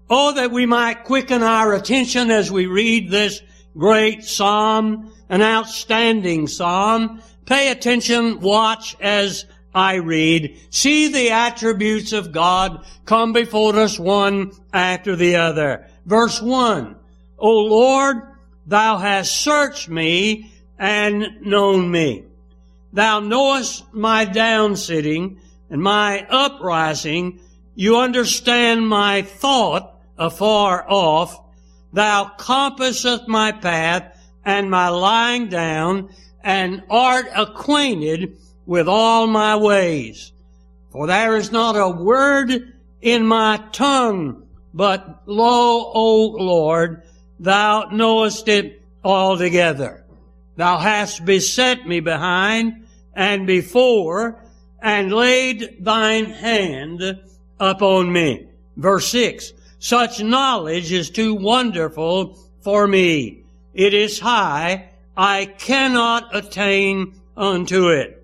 Oh, that we might quicken our attention as we read this great psalm, an outstanding psalm. Pay attention, watch as I read. See the attributes of God come before us one after the other. Verse 1, O Lord, thou hast searched me and known me. Thou knowest my downsitting and my uprising. You understand my thought afar off. Thou compassest my path and my lying down, and art acquainted with all my ways. For there is not a word in my tongue, but lo, O Lord, thou knowest it altogether. Thou hast beset me behind and before, and laid thine hand upon me. Verse 6, such knowledge is too wonderful for me. It is high, I cannot attain unto it.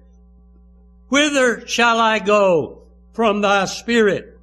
Whither shall I go from thy spirit?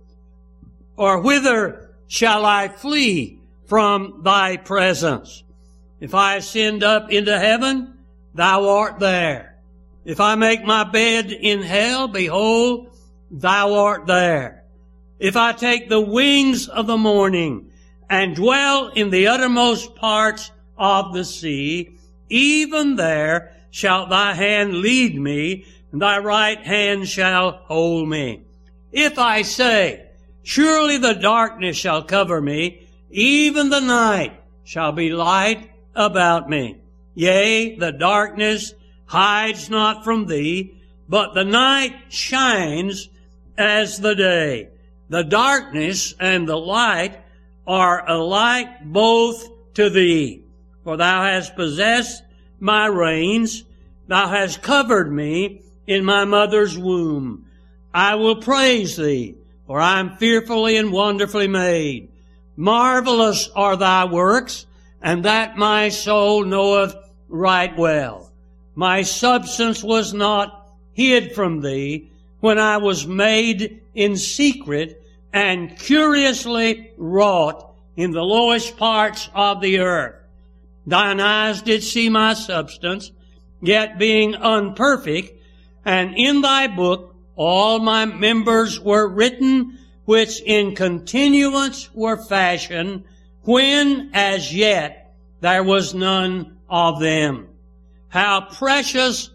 Or whither shall I flee from thy presence? If I ascend up into heaven, thou art there. If I make my bed in hell, behold, thou art there. If I take the wings of the morning and dwell in the uttermost parts of the sea, even there shall thy hand lead me, and thy right hand shall hold me. If I say, surely the darkness shall cover me, even the night shall be light about me. Yea, the darkness hides not from thee, but the night shines as the day. The darkness and the light are alike both to thee. For thou hast possessed my reins, thou hast covered me in my mother's womb. I will praise thee, for I am fearfully and wonderfully made. Marvelous are thy works, and that my soul knoweth right well. My substance was not hid from thee when I was made in secret and curiously wrought in the lowest parts of the earth. Thine eyes did see my substance, yet being unperfect, and in thy book all my members were written, which in continuance were fashioned, when as yet there was none of them. How precious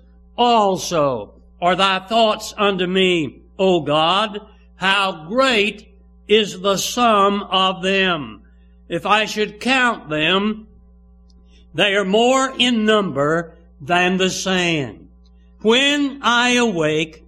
also are thy thoughts unto me, O God! How great is the sum of them! If I should count them, they are more in number than the sand. When I awake,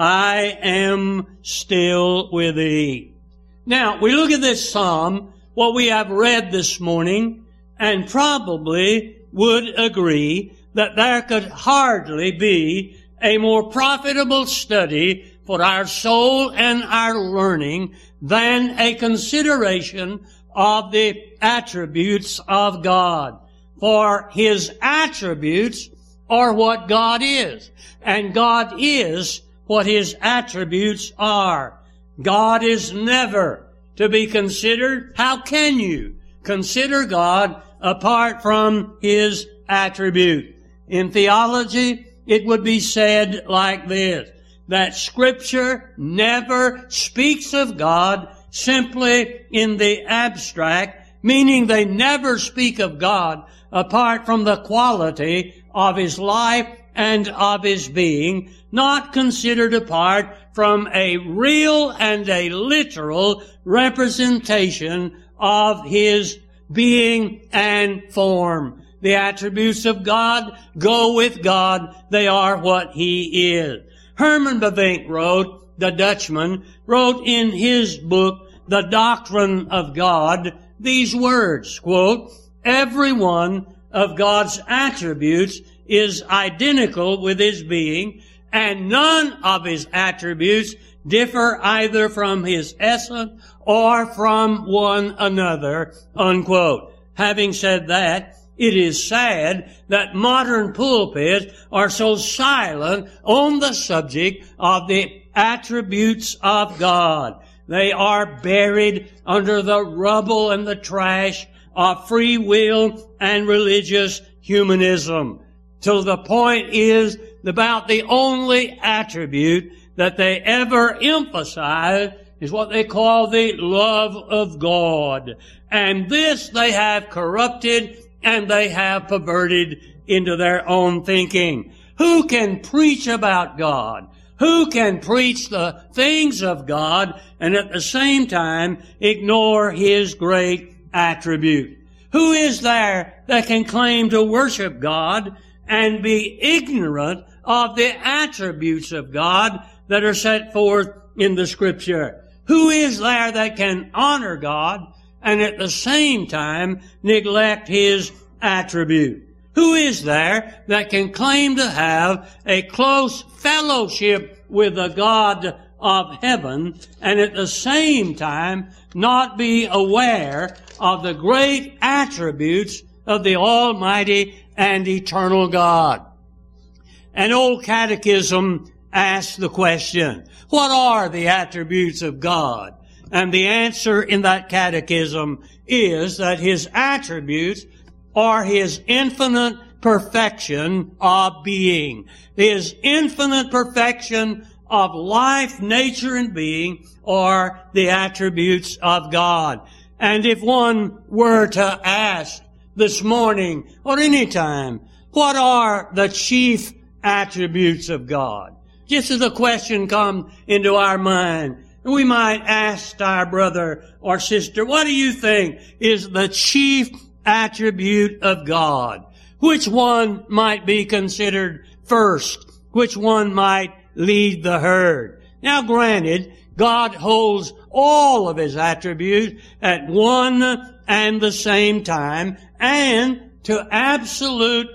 I am still with thee. Now, we look at this psalm, what we have read this morning, and probably would agree that there could hardly be a more profitable study for our soul and our learning than a consideration of the attributes of God. For His attributes are what God is, and God is what His attributes are. God is never to be considered. How can you consider God apart from His attribute? In theology, it would be said like this, that Scripture never speaks of God simply in the abstract, meaning they never speak of God apart from the quality of His life and of His being, not considered apart from a real and a literal representation of His being and form. The attributes of God go with God. They are what He is. Herman Bavinck the Dutchman, wrote in his book, The Doctrine of God, these words, quote, every one of God's attributes is identical with His being, and none of His attributes differ either from His essence or from one another, unquote. Having said that, it is sad that modern pulpits are so silent on the subject of the attributes of God. They are buried under the rubble and the trash of free will and religious humanism. Till the point is about the only attribute that they ever emphasize is what they call the love of God. And this they have corrupted and they have perverted into their own thinking. Who can preach about God? Who can preach the things of God and at the same time ignore His great attribute? Who is there that can claim to worship God and be ignorant of the attributes of God that are set forth in the Scripture? Who is there that can honor God and at the same time neglect His attribute? Who is there that can claim to have a close fellowship with the God of heaven and at the same time not be aware of the great attributes of the Almighty and eternal God? An old catechism asks the question, what are the attributes of God? And the answer in that catechism is that His attributes are His infinite perfection of being. His infinite perfection of life, nature, and being are the attributes of God. And if one were to ask this morning or any time, what are the chief attributes of God? Just as a question comes into our mind, we might ask our brother or sister, what do you think is the chief attribute of God? Which one might be considered first? Which one might lead the herd? Now granted, God holds all of His attributes at one and the same time and to absolute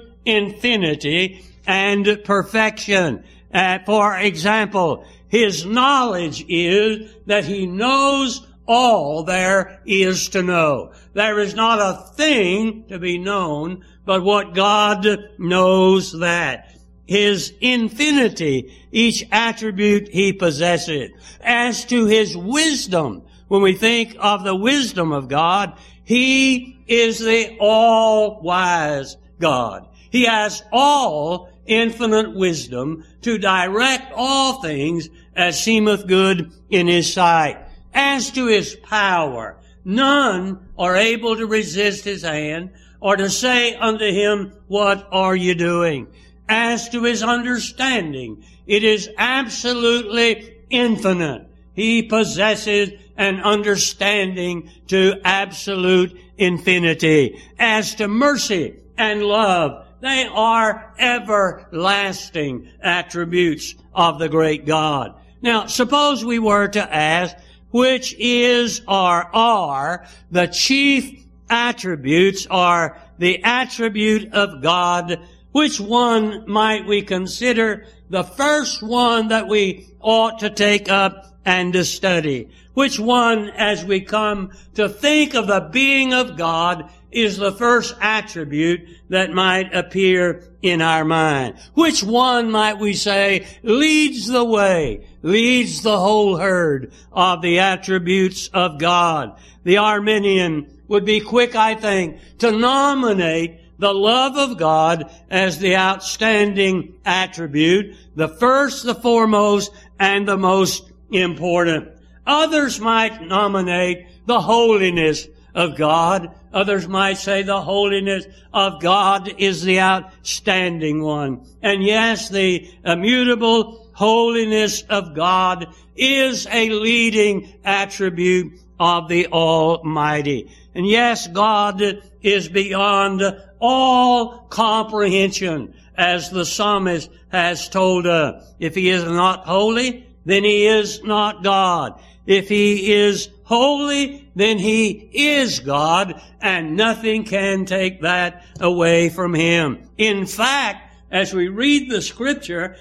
infinity and perfection. For example, His knowledge is that He knows all there is to know. There is not a thing to be known but what God knows that. His infinity, each attribute He possesses. As to His wisdom, when we think of the wisdom of God, He is the all-wise God. He has all infinite wisdom to direct all things as seemeth good in His sight. As to His power, none are able to resist His hand or to say unto Him, what are you doing? As to His understanding, it is absolutely infinite. He possesses an understanding to absolute infinity. As to mercy and love, they are everlasting attributes of the great God. Now, suppose we were to ask, which is or are the chief attributes or the attribute of God? Which one might we consider the first one that we ought to take up and to study? Which one, as we come to think of the being of God, is the first attribute that might appear in our mind? Which one, might we say, leads the way, leads the whole herd of the attributes of God? The Arminian would be quick, I think, to nominate the love of God as the outstanding attribute, the first, the foremost, and the most important. Others might nominate the holiness of God. Others might say the holiness of God is the outstanding one. And yes, the immutable holiness of God is a leading attribute of the Almighty. And yes, God is beyond all comprehension, as the psalmist has told us. If He is not holy, then He is not God. If He is holy, then He is God, and nothing can take that away from Him. In fact, as we read the Scripture,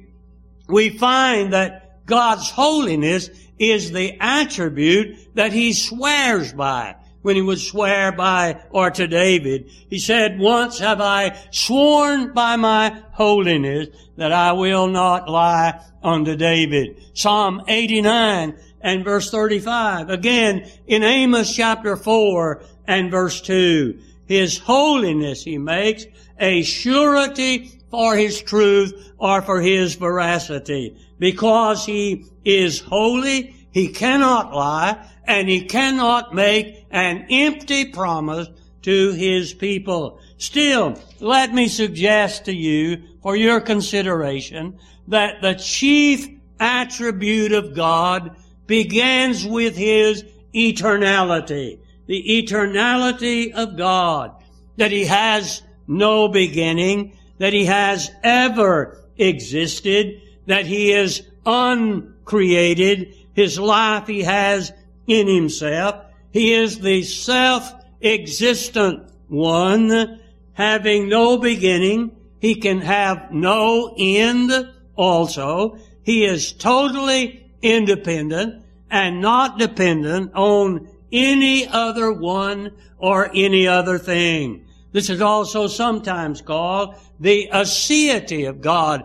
we find that God's holiness is the attribute that He swears by. When He would swear by, or to David, He said, once have I sworn by my holiness that I will not lie unto David. Psalm 89 and verse 35. Again, in Amos chapter 4 and verse 2. His holiness he makes a surety for his truth or for his veracity. Because he is holy, he cannot lie, and he cannot make an empty promise to his people. Still, let me suggest to you, for your consideration, that the chief attribute of God begins with his eternality. The eternality of God. That he has no beginning, that he has ever existed, that he is uncreated, his life he has in himself. He is the self-existent one, having no beginning. He can have no end also. He is totally independent and not dependent on any other one or any other thing. This is also sometimes called the aseity of God,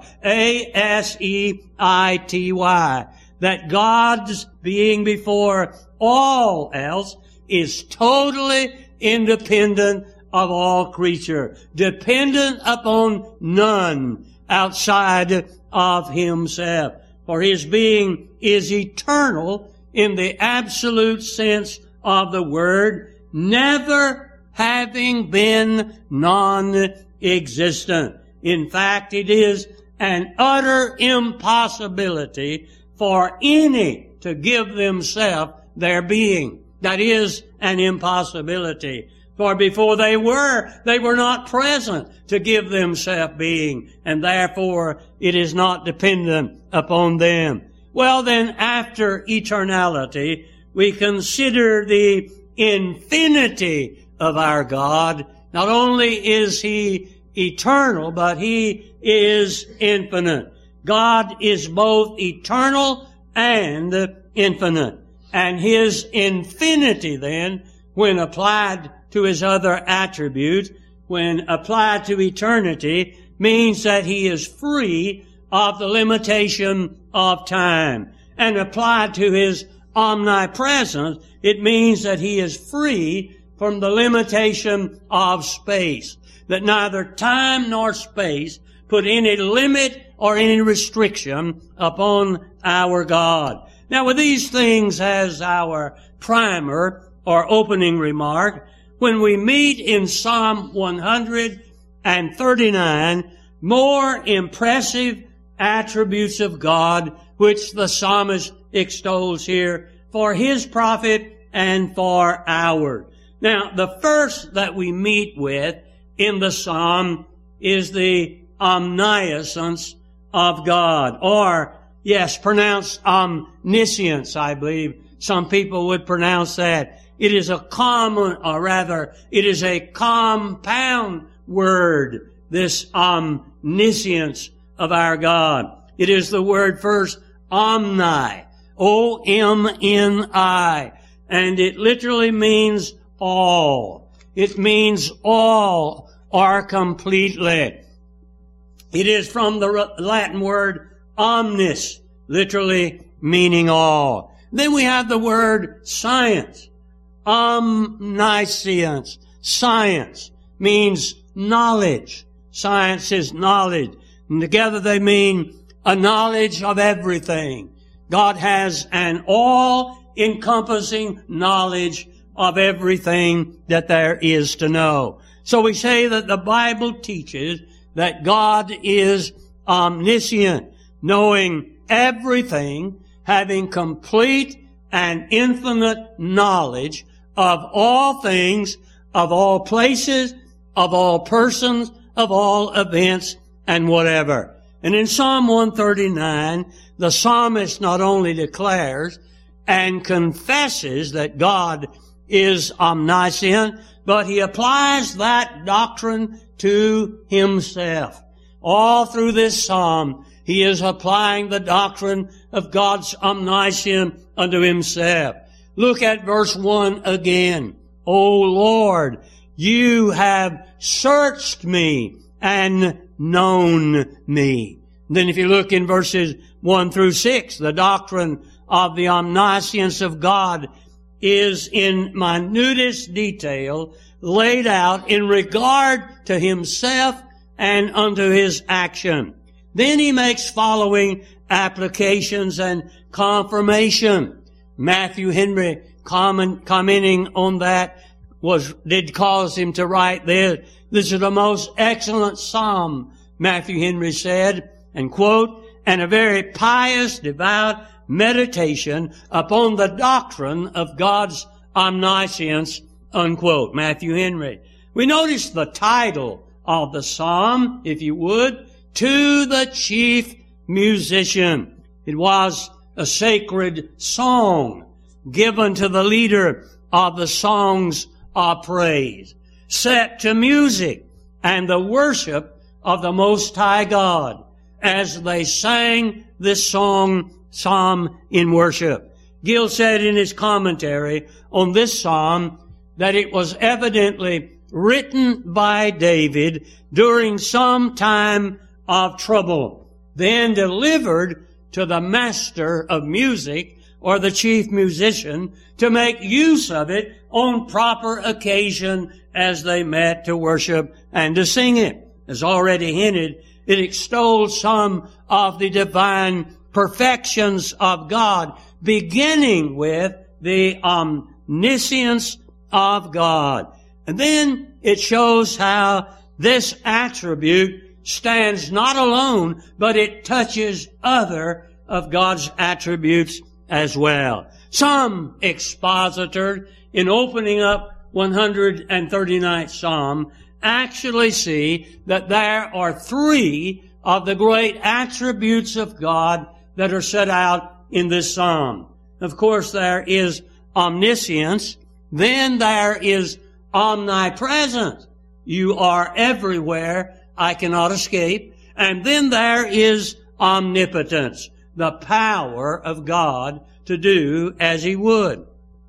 A-S-E-I-T-Y, that God's being before all else is totally independent of all creature, dependent upon none outside of himself. For his being is eternal in the absolute sense of the word, never having been non-existent. In fact, it is an utter impossibility for any to give themselves their being. That is an impossibility. For before they were not present to give themselves being, and therefore it is not dependent upon them. Well then, after eternality, we consider the infinity of our God. Not only is he eternal, but he is infinite. God is both eternal and infinite. And his infinity then, when applied to his other attributes, when applied to eternity, means that he is free of the limitation of time. And applied to his omnipresence, it means that he is free from the limitation of space. That neither time nor space put any limit or any restriction upon our God. Now with these things as our primer or opening remark, when we meet in Psalm 139 more impressive attributes of God which the psalmist extols here for his profit and for ours. Now, the first that we meet with in the psalm is the omniscience of God, or, yes, pronounced omniscience, I believe. Some people would pronounce that. It is a common, or rather, it is a compound word, this omniscience of our God. It is the word first, omni, O-M-N-I, and it literally means all. It means all or completely. It is from the Latin word omnis, literally meaning all. Then we have the word science. Omniscience. Science means knowledge. Science is knowledge. And together they mean a knowledge of everything. God has an all-encompassing knowledge of everything that there is to know. So we say that the Bible teaches that God is omniscient, knowing everything, having complete and infinite knowledge of all things, of all places, of all persons, of all events, and whatever. And in Psalm 139, the psalmist not only declares and confesses that God is omniscient, but he applies that doctrine to himself. All through this psalm, he is applying the doctrine of God's omniscience unto himself. Look at verse 1 again. O Lord, you have searched me and known me. Then if you look in verses 1 through 6, the doctrine of the omniscience of God is in minutest detail laid out in regard to himself and unto his action. Then he makes following applications and confirmation. Matthew Henry, commenting on that, did cause him to write this. This is the most excellent psalm, Matthew Henry said, and quote, and a very pious, devout meditation upon the doctrine of God's omniscience, unquote. Matthew Henry. We notice the title of the psalm, if you would, To the Chief Musician. It was a sacred song given to the leader of the songs of praise, set to music and the worship of the Most High God as they sang this psalm in worship. Gill said in his commentary on this psalm that it was evidently written by David during some time of trouble, then delivered to the master of music or the chief musician to make use of it on proper occasion as they met to worship and to sing it. As already hinted, it extols some of the divine perfections of God, beginning with the omniscience of God. And then it shows how this attribute stands not alone, but it touches other of God's attributes as well. Some expositors, in opening up 139th Psalm, actually see that there are three of the great attributes of God that are set out in this psalm. Of course, there is omniscience. Then there is omnipresence. You are everywhere. I cannot escape. And then there is omnipotence, the power of God to do as he would.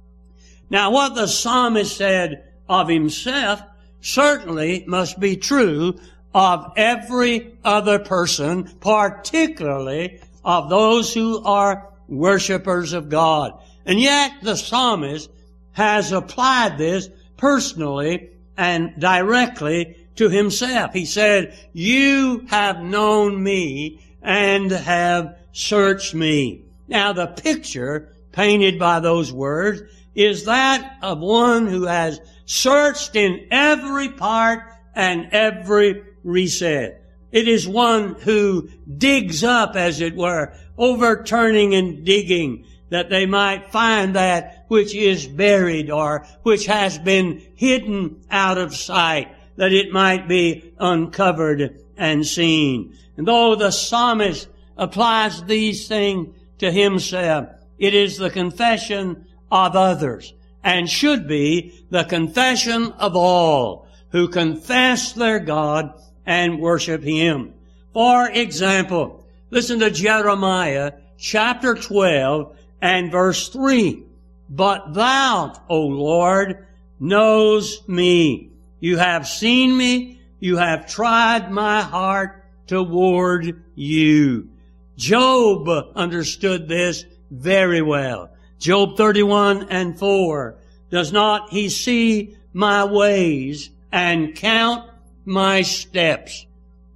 Now, what the psalmist said of himself certainly must be true of every other person, particularly of those who are worshipers of God. And yet the psalmist has applied this personally and directly to himself. He said, "You have known me and have searched me." Now the picture painted by those words is that of one who has searched in every part and every recess. It is one who digs up, as it were, overturning and digging, that they might find that which is buried or which has been hidden out of sight, that it might be uncovered and seen. And though the psalmist applies these things to himself, it is the confession of others, and should be the confession of all who confess their God and worship him. For example, listen to Jeremiah chapter 12 and verse 3. "But thou, O Lord, knows me. You have seen me. You have tried my heart toward you." Job understood this very well. Job 31 and 4. "Does not he see my ways and count my steps?"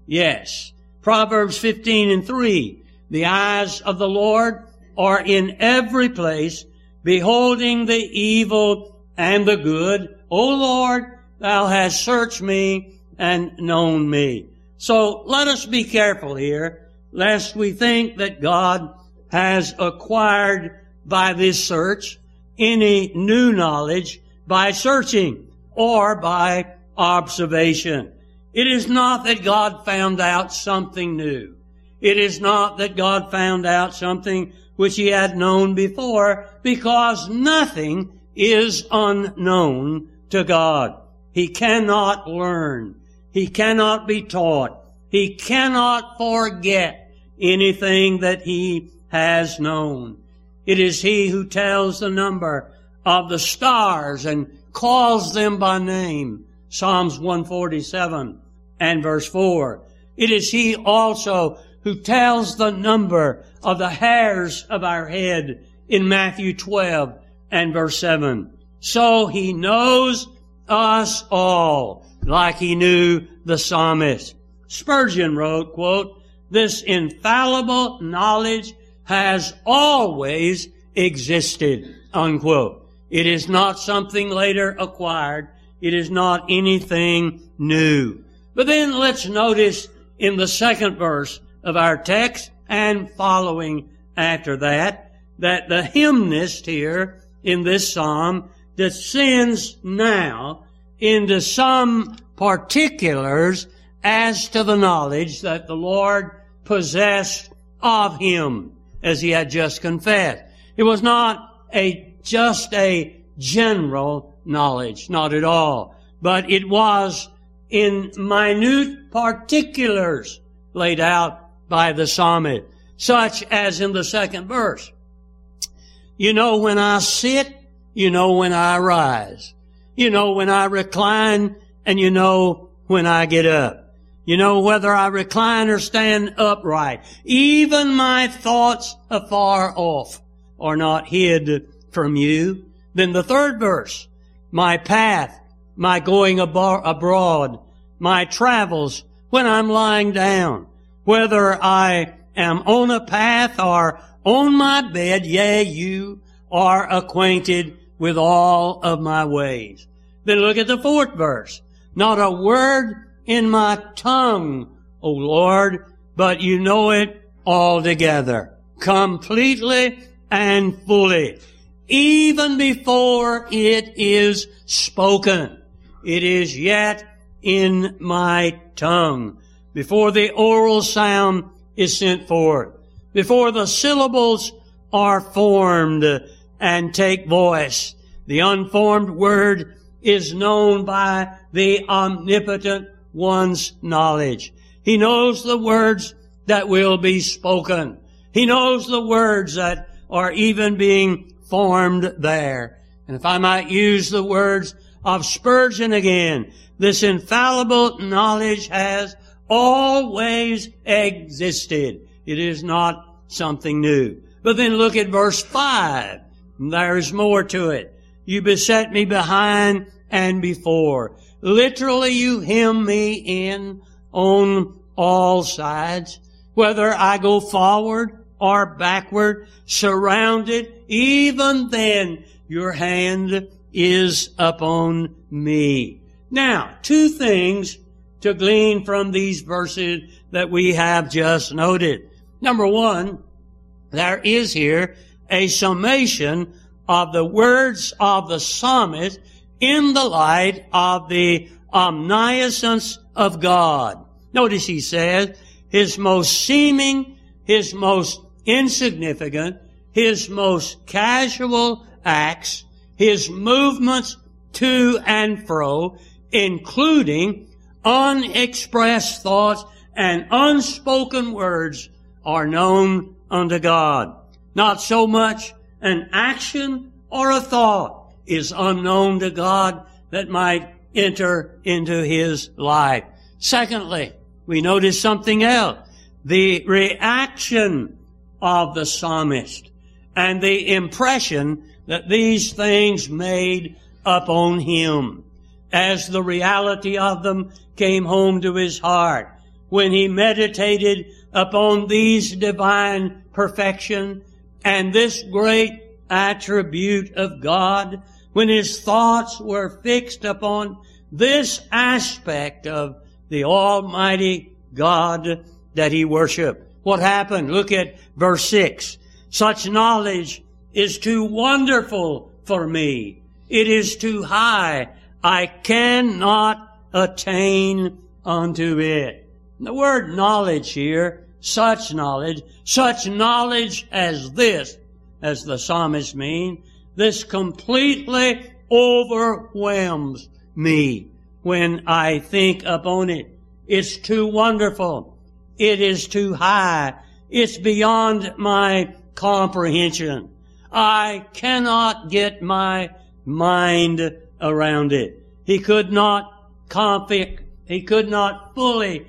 Yes. Proverbs 15 and 3. "The eyes of the Lord are in every place, beholding the evil and the good. O Lord, thou hast searched me and known me." So let us be careful here, lest we think that God has acquired by this search any new knowledge by searching or by observation. It is not that God found out something new. It is not that God found out something which he had known before, because nothing is unknown to God. He cannot learn. He cannot be taught. He cannot forget anything that he has known. It is he who tells the number of the stars and calls them by name. Psalms 147 and verse 4. It is he also who tells the number of the hairs of our head in Matthew 12 and verse 7. So he knows us all, like he knew the psalmist. Spurgeon wrote, quote, "This infallible knowledge has always existed," unquote. It is not something later acquired. It is not anything new. But then let's notice in the second verse of our text and following after that the hymnist here in this psalm descends now into some particulars as to the knowledge that the Lord possessed of him, as he had just confessed. It was not just a general knowledge, not at all, but it was in minute particulars laid out by the psalmist, such as in the second verse. You know when I sit, you know when I rise. You know when I recline, and you know when I get up. You know whether I recline or stand upright. Even my thoughts afar off are not hid from you. Then the third verse, my path, my going abroad, my travels when I'm lying down, whether I am on a path or on my bed, yea, you are acquainted with all of my ways. Then look at the fourth verse. Not a word in my tongue, O Lord, but you know it altogether, completely and fully. Even before it is spoken, it is yet in my tongue. Before the oral sound is sent forth, before the syllables are formed and take voice, the unformed word is known by the omnipotent one's knowledge. He knows the words that will be spoken. He knows the words that are even being formed there. And if I might use the words of Spurgeon again, this infallible knowledge has always existed. It is not something new. But then look at verse 5. There's more to it. You beset me behind and before. Literally, you hem me in on all sides. Whether I go forward or backward, surrounded, even then your hand is upon me. Now, two things to glean from these verses that we have just noted. Number one, there is here a summation of the words of the psalmist in the light of the omniscience of God. Notice he says, his most seeming, his most insignificant, his most casual acts, his movements to and fro, including unexpressed thoughts and unspoken words, are known unto God. Not so much an action or a thought is unknown to God that might enter into his life. Secondly, we notice something else. The reaction of the psalmist and the impression that these things made upon him as the reality of them came home to his heart. When he meditated upon these divine perfection and this great attribute of God, when his thoughts were fixed upon this aspect of the Almighty God that he worshiped, what happened? Look at verse 6. Such knowledge is too wonderful for me. It is too high. I cannot attain unto it. The word knowledge here, such knowledge as this, as the psalmist means, this completely overwhelms me when I think upon it. It's too wonderful. It is too high. It's beyond my comprehension. I cannot get my mind around it. He could not fully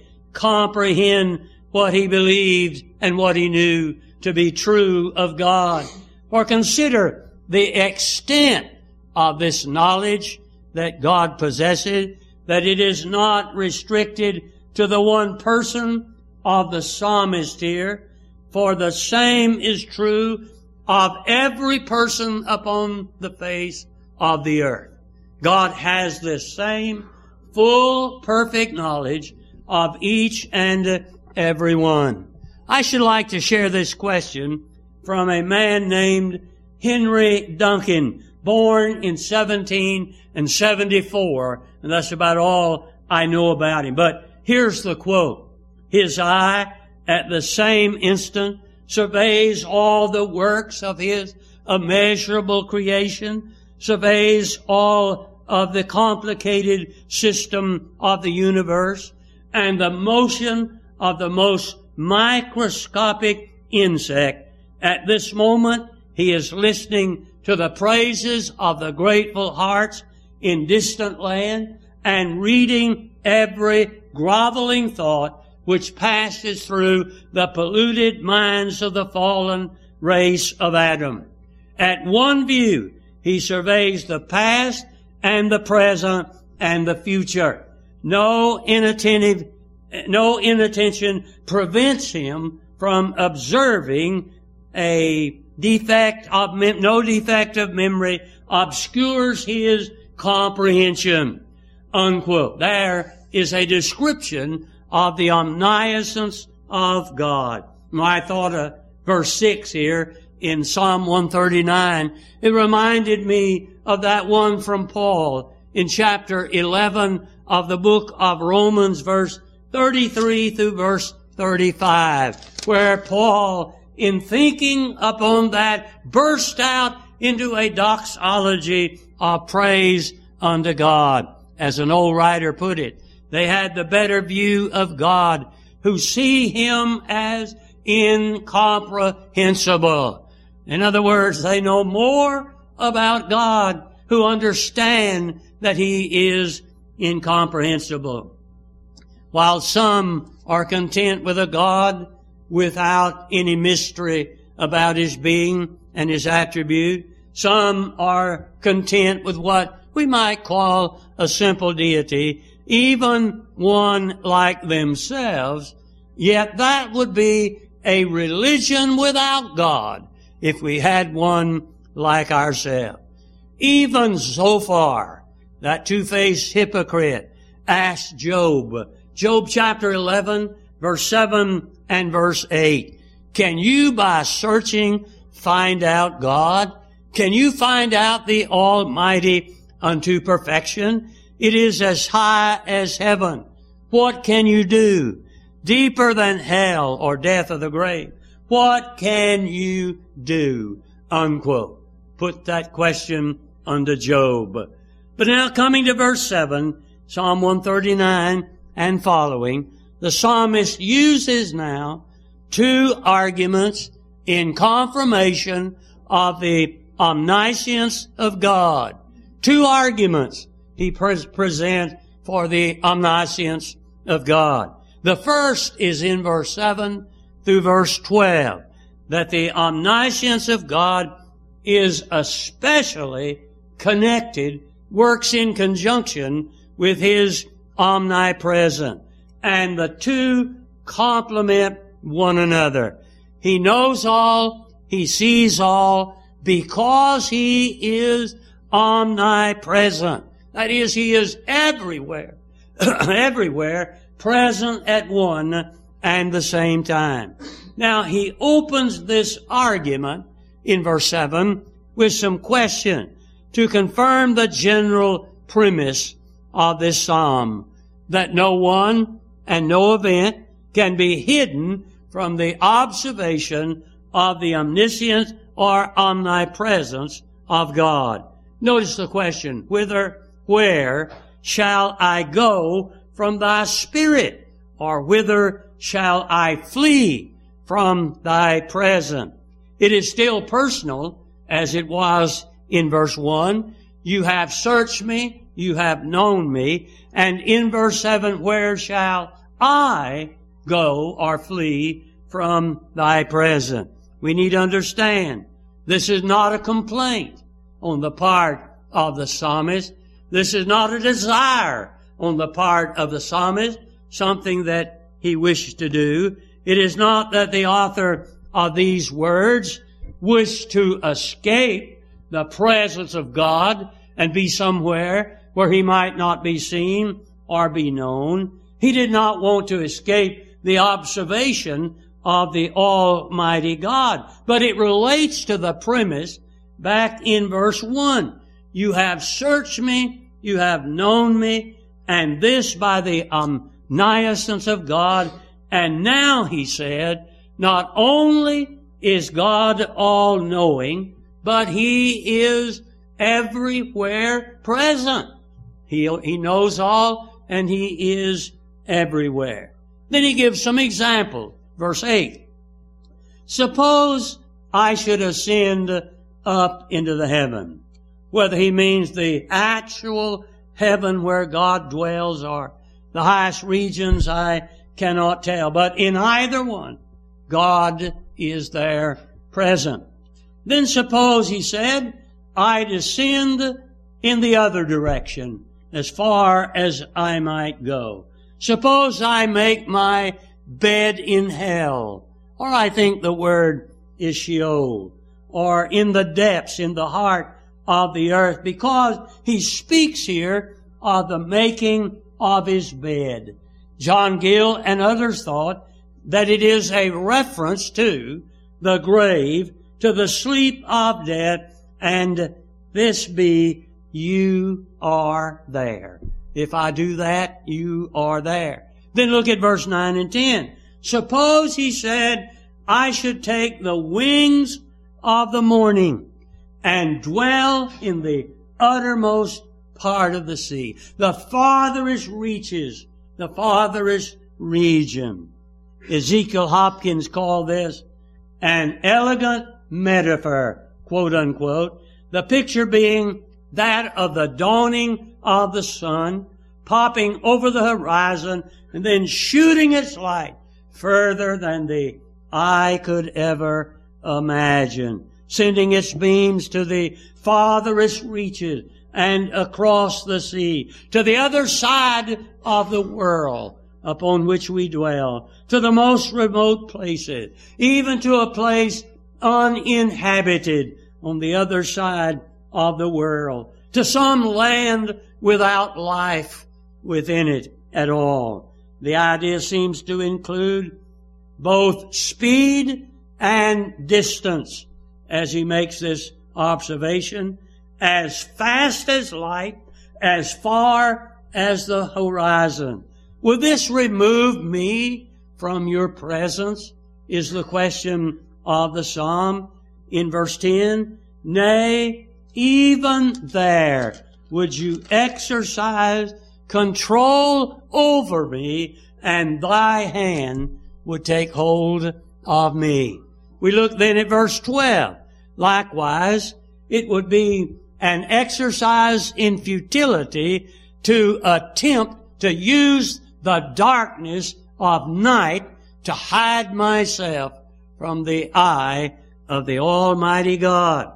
comprehend what he believed and what he knew to be true of God. or consider the extent of this knowledge that God possesses, that it is not restricted to the one person of the psalmist here, for the same is true of every person upon the face of the earth. God has this same full, perfect knowledge of each and every one. I should like to share this question from a man named Henry Duncan, born in 1774, and that's about all I know about him. But here's the quote. His eye at the same instant surveys all the works of His immeasurable creation, surveys all of the complicated system of the universe, and the motion of the most microscopic insect. At this moment, he is listening to the praises of the grateful hearts in distant land and reading every groveling thought which passes through the polluted minds of the fallen race of Adam. At one view, he surveys the past and the present and the future. No inattention prevents him from observing no defect of memory obscures his comprehension. Unquote. There is a description of the omniscience of God. Now, I thought of verse 6 here in Psalm 139. It reminded me of that one from Paul in chapter 11 of the book of Romans, verse 33 through verse 35, where Paul, in thinking upon that, burst out into a doxology of praise unto God. As an old writer put it, they had the better view of God, who see Him as incomprehensible. In other words, they know more about God, who understand that He is incomprehensible. While some are content with a God without any mystery about His being and His attribute, some are content with what we might call a simple deity, even one like themselves, yet that would be a religion without God if we had one like ourselves. Even so far, that two-faced hypocrite asked Job, Job chapter 11, verse 7 and verse 8, can you by searching find out God? Can you find out the Almighty unto perfection? It is as high as heaven. What can you do? Deeper than hell or death of the grave. What can you do? Unquote. Put that question unto Job. But now coming to verse 7, Psalm 139 and following, the psalmist uses now two arguments in confirmation of the omniscience of God. Two arguments he presents for the omniscience of God. The first is in verse 7 through verse 12, that the omniscience of God is especially connected, works in conjunction with His omnipresence. And the two complement one another. He knows all, He sees all, because He is omnipresent. That is, He is everywhere, everywhere, present at one and the same time. Now, he opens this argument in verse 7 with some question to confirm the general premise of this psalm, that no one and no event can be hidden from the observation of the omniscience or omnipresence of God. Notice the question, where shall I go from thy spirit? Or whither shall I flee from thy presence? It is still personal, as it was in verse 1. You have searched me, you have known me. And in verse 7, where shall I go or flee from thy presence? We need to understand This is not a complaint on the part of the psalmist. This is not a desire on the part of the psalmist, something that he wishes to do. It is not that the author of these words wished to escape the presence of God and be somewhere where he might not be seen or be known. He did not want to escape the observation of the Almighty God. But it relates to the premise back in verse 1. You have searched me, you have known me, and this by the omniscience of God. And now, he said, not only is God all-knowing, but He is everywhere present. He knows all, and He is everywhere. Then he gives some example. Verse 8. Suppose I should ascend up into the heaven. Whether he means the actual heaven where God dwells or the highest regions, I cannot tell. But in either one, God is there present. Then suppose, he said, I descend in the other direction as far as I might go. Suppose I make my bed in hell, or I think the word is Sheol, or in the depths, in the heart of the earth, because he speaks here of the making of his bed. John Gill and others thought that it is a reference to the grave, to the sleep of death, and this be, you are there. If I do that, you are there. Then look at verse 9 and 10. Suppose, he said, I should take the wings of the morning and dwell in the uttermost part of the sea, the farthest reaches, the farthest region. Ezekiel Hopkins called this an elegant metaphor, quote unquote, the picture being that of the dawning of the sun, popping over the horizon and then shooting its light further than the eye could ever imagine, sending its beams to the farthest reaches and across the sea, to the other side of the world upon which we dwell, to the most remote places, even to a place uninhabited on the other side of the world, to some land without life within it at all. The idea seems to include both speed and distance as he makes this observation. As fast as light, as far as the horizon. Will this remove me from your presence? Is the question of the psalm. In verse 10, nay, even there would you exercise control over me, and thy hand would take hold of me. We look then at verse 12. Likewise, it would be an exercise in futility to attempt to use the darkness of night to hide myself from the eye of the Almighty God.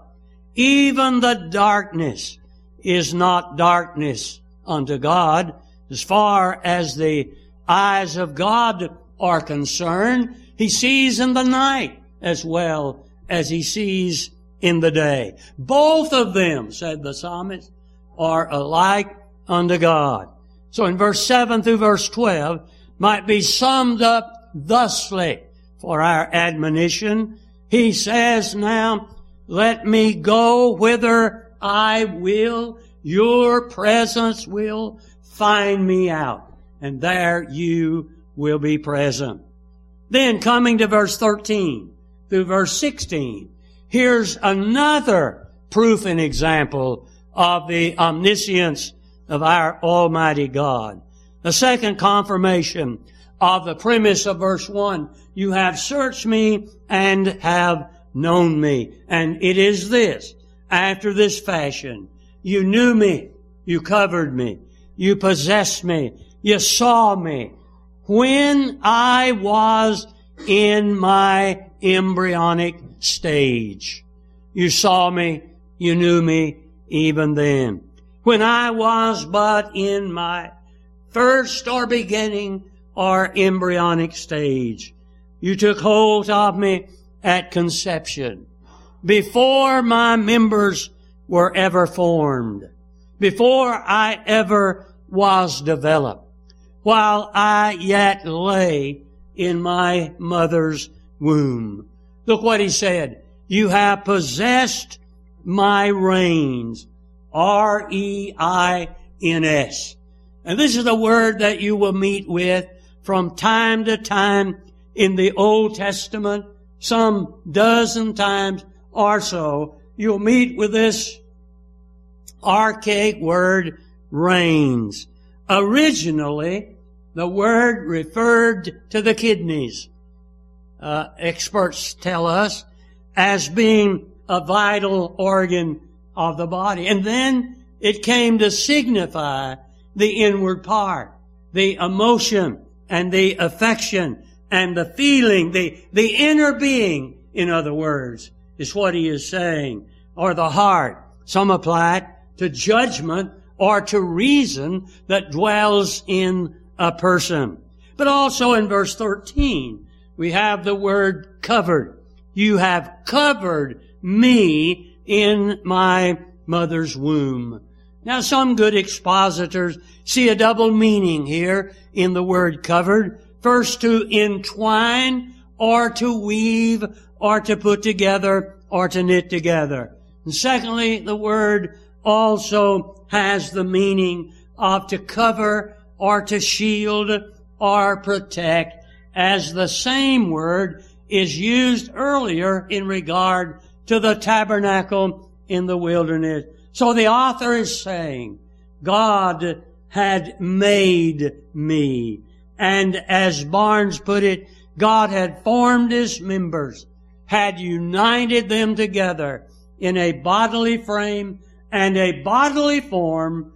Even the darkness is not darkness unto God. As far as the eyes of God are concerned, He sees in the night as well as He sees in the day. Both of them, said the psalmist, are alike unto God. So in verse 7 through verse 12 might be summed up thusly for our admonition. He says now, let me go whither I will. Your presence will find me out, and there you will be present. Then coming to verse 13 through verse 16, here's another proof and example of the omniscience of our Almighty God. The second confirmation of the premise of verse 1, you have searched me and have known me. And it is this, after this fashion, you knew me, you covered me, you possessed me, you saw me when I was in my embryonic stage. You saw me, you knew me even then. When I was but in my first or beginning or embryonic stage, you took hold of me at conception. Before my members were ever formed, before I ever was developed, while I yet lay in my mother's womb. Look what he said. You have possessed my reins. R-E-I-N-S. And this is a word that you will meet with from time to time in the Old Testament, some dozen times or so. You'll meet with this archaic word, reins. Originally, the word referred to the kidneys. Experts tell us as being a vital organ of the body. And then it came to signify the inward part, the emotion and the affection and the feeling, the inner being, in other words, is what he is saying, or the heart. Some apply it to judgment or to reason that dwells in a person. But also in verse 13, we have the word covered. You have covered me in my mother's womb. Now, some good expositors see a double meaning here in the word covered. First, to entwine or to weave or to put together or to knit together. And secondly, the word also has the meaning of to cover or to shield or protect, as the same word is used earlier in regard to the tabernacle in the wilderness. So the author is saying, God had made me. And as Barnes put it, God had formed his members, had united them together in a bodily frame and a bodily form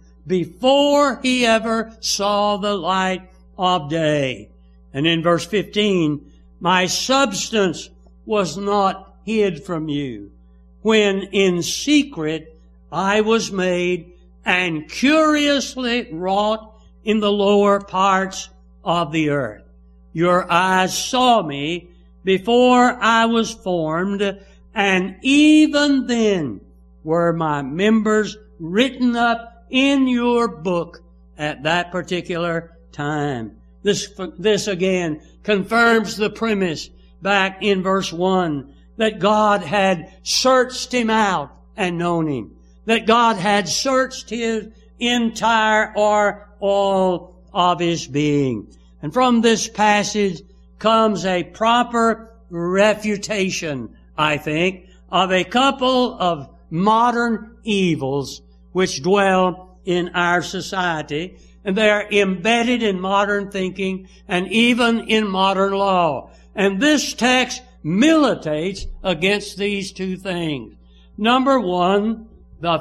before he ever saw the light of day. And in verse 15, my substance was not hid from you, when in secret I was made and curiously wrought in the lower parts of the earth. Your eyes saw me before I was formed, and even then were my members written up in your book at that particular time. This again confirms the premise back in verse 1 that God had searched him out and known him. That God had searched his entire or all of his being. And from this passage comes a proper refutation, I think, of a couple of modern evils which dwell in our society. And they are embedded in modern thinking and even in modern law. And this text militates against these two things. Number one, the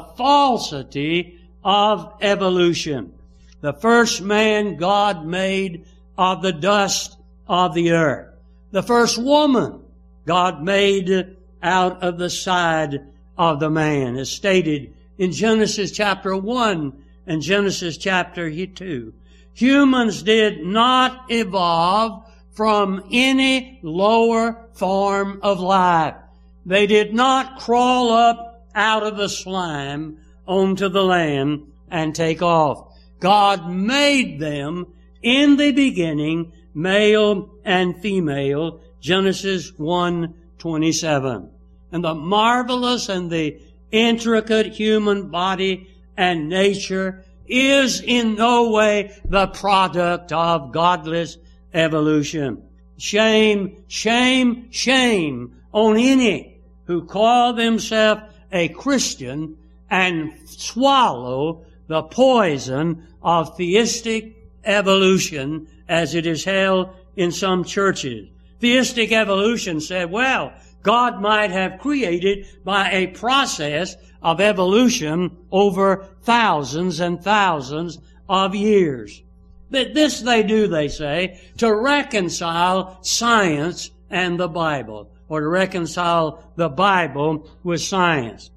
falsity of evolution. The first man God made of the dust of the earth. The first woman God made out of the side of the man, as stated in Genesis chapter 1 and Genesis chapter 2. Humans did not evolve from any lower form of life. They did not crawl up out of the slime onto the land and take off. God made them in the beginning, male and female, Genesis 1:27. And the marvelous and the intricate human body and nature is in no way the product of godless evolution. Shame, shame, shame on any who call themselves a Christian and swallow the poison of theistic evolution as it is held in some churches. Theistic evolution said, well, God might have created by a process of evolution over thousands and thousands of years. But this they do, they say, to reconcile science and the Bible. or to reconcile the Bible with science.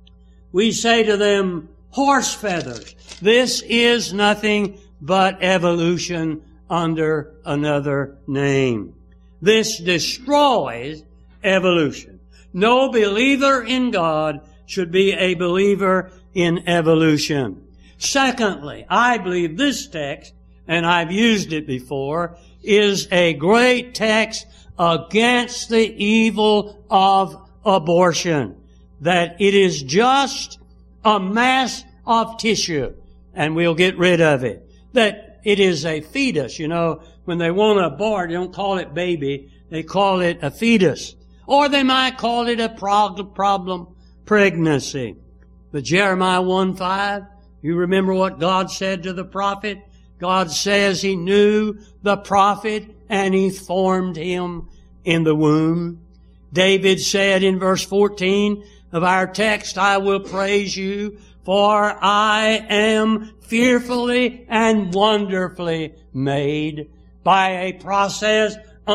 We say to them, horse feathers. This is nothing but evolution under another name. This destroys evolution. No believer in God should be a believer in evolution. Secondly, I believe this text, and I've used it before, is a great text against the evil of abortion. That it is just a mass of tissue, and we'll get rid of it. That it is a fetus. You know, when they want to abort, they don't call it baby, they call it a fetus. Or they might call it a problem pregnancy. But Jeremiah 1:5, you remember what God said to the prophet? God says He knew the prophet and He formed him in the womb. David said in verse 14 of our text, I will praise you, for I am fearfully and wonderfully made, by a process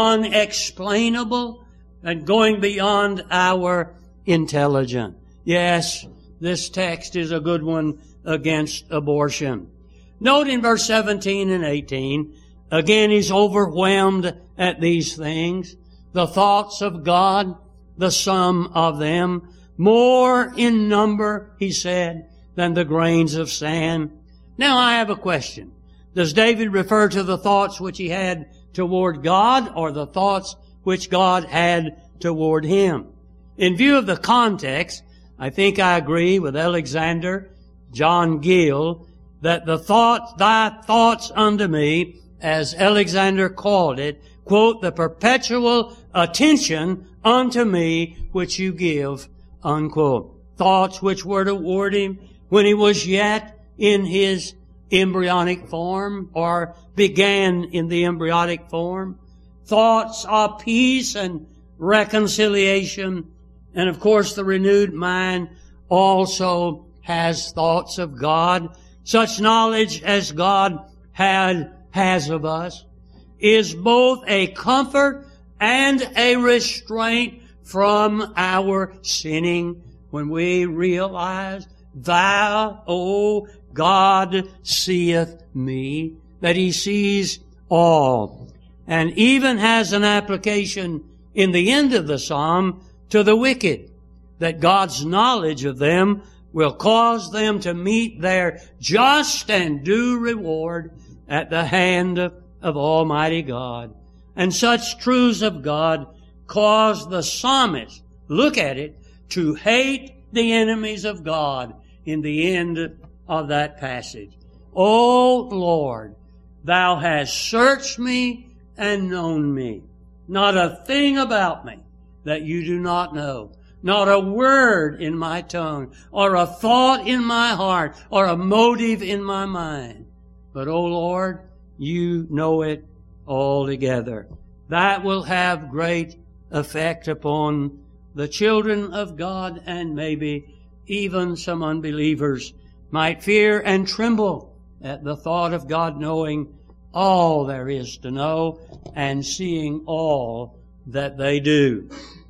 unexplainable and going beyond our intelligence. Yes, this text is a good one against abortion. Note in verse 17 and 18, again he's overwhelmed at these things. The thoughts of God, the sum of them, more in number, he said, than the grains of sand. Now I have a question. Does David refer to the thoughts which he had toward God, or the thoughts which God had toward him? In view of the context, I think I agree with Alexander John Gill that thy thoughts unto me, as Alexander called it, quote, the perpetual attention unto me which you give, unquote. Thoughts which were toward him when he was yet in his embryonic form, or began in the embryonic form. Thoughts of peace and reconciliation. And of course the renewed mind also has thoughts of God. Such knowledge as God has of us is both a comfort and a restraint from our sinning when we realize, Thou, O God, seeth me, that He sees all. And even has an application in the end of the psalm to the wicked, that God's knowledge of them will cause them to meet their just and due reward at the hand of Almighty God. And such truths of God cause the psalmist, look at it, to hate the enemies of God in the end of that passage. O Lord, Thou hast searched me and known me. Not a thing about me that You do not know. Not a word in my tongue, or a thought in my heart, or a motive in my mind. But, O Lord, You know it altogether. That will have great effect upon the children of God, and maybe even some unbelievers might fear and tremble at the thought of God knowing all there is to know and seeing all that they do.